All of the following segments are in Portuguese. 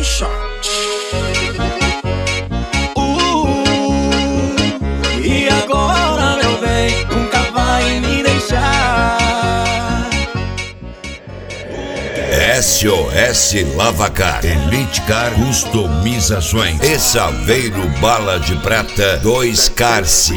shot. E agora, meu bem, nunca vai me deixar. SOS Lavacar, Elite Car Customizações e Saveiro Bala de Prata 2 Carce.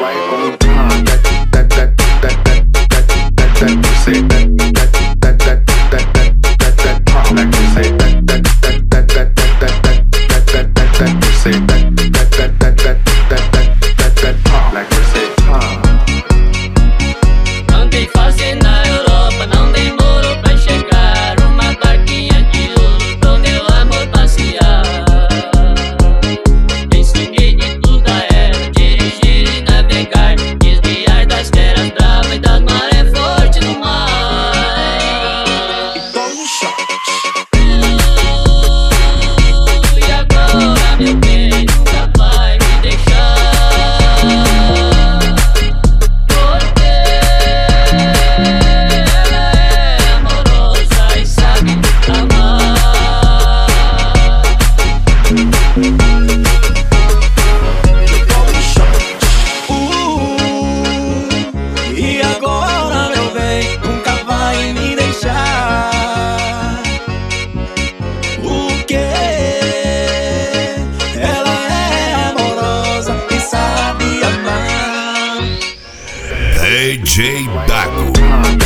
Andei fazendo na Europa, não demorou pra chegar. Uma barquinha de ouro pro meu amor passear. Ensinei de tudo a ela, dirigir e navegar, desviar das feras bravas e das marés fortes no mar. Toma shot. E agora, meu bem, nunca vai me deixar. E agora, meu bem, nunca vai me deixar. O que? Ela é amorosa e sabe amar. DJ Dago.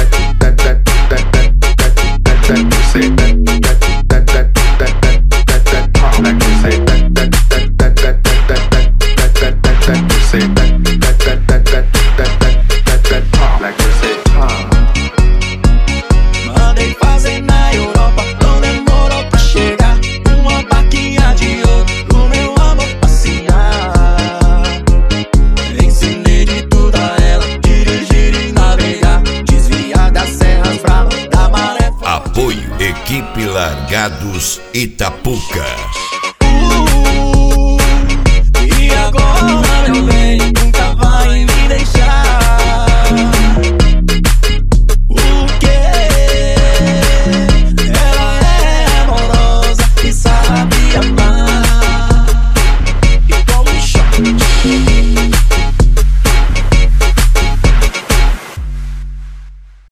Mandei fazer na Europa, não demorou pra chegar. Uma barquinha de ouro pro meu amor passear. Ensinei de tudo a ela, dirigir e navegar, desviar das serras bravas, da maré forte. Apoio Equipe Largados Itapuca.